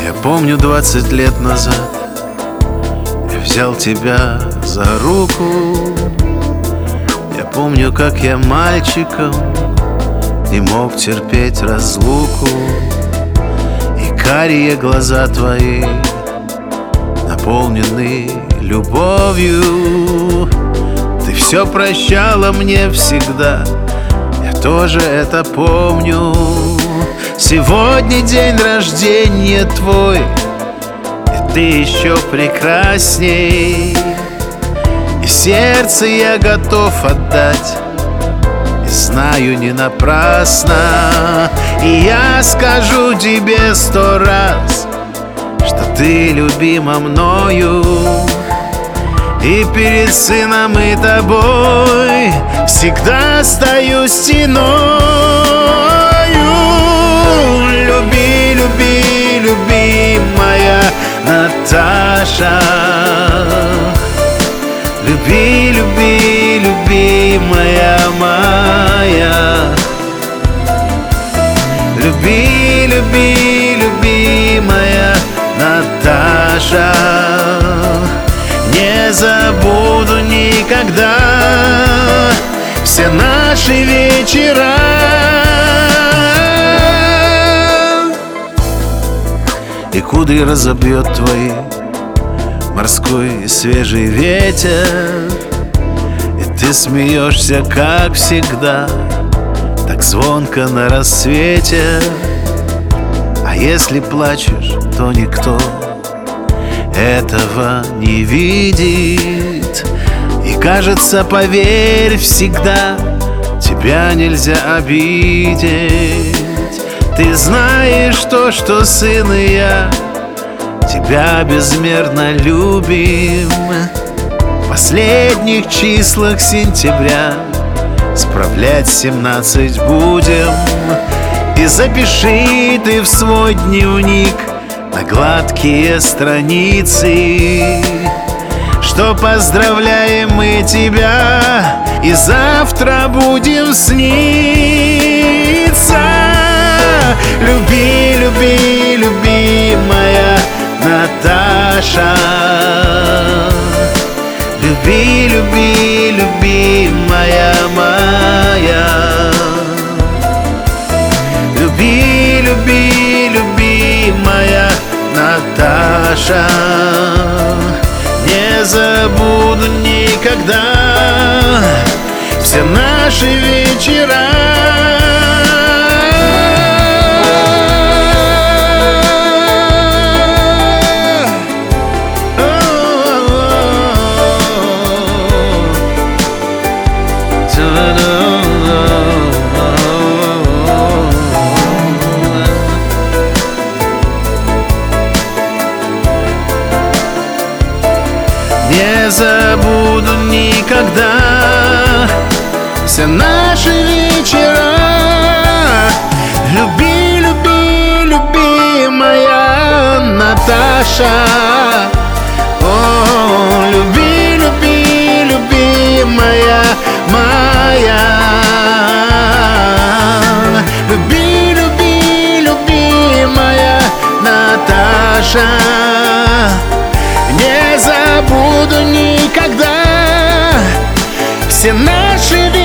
Я помню 20 лет назад я взял тебя за руку. Я помню, как я мальчиком не мог терпеть разлуку. И карие глаза твои наполнены любовью. Ты все прощала мне всегда, я тоже это помню. Сегодня день рождения твой, и ты еще прекрасней. И сердце я готов отдать, и знаю, не напрасно. И я скажу тебе 100 раз, что ты любима мною. И перед сыном и тобой всегда стою стеною. Люби, люби, люби, моя Наташа. Люби, люби, люби, моя. Люби, люби, люби, моя Наташа. Не забуду никогда все наши вечера. И кудри разобьет твои морской свежий ветер. И ты смеешься, как всегда, так звонко на рассвете. А если плачешь, то никто этого не видит. И кажется, поверь, всегда тебя нельзя обидеть. Ты знаешь то, что сын и я тебя безмерно любим. В последних числах сентября справлять 17 будем. И запиши ты в свой дневник на гладкие страницы, что поздравляем мы тебя, и завтра будем сниться. Люби, люби, люби, моя Наташа. Люби, люби, люби, моя. Люби, люби, люби, моя Наташа. Не забуду никогда все наши вечера. Не забуду никогда все наши вечера. Люби, люби, люби, моя Наташа. О, люби, люби, люби, моя. Люби, люби, люби, моя Наташа. Не забуду никогда все наши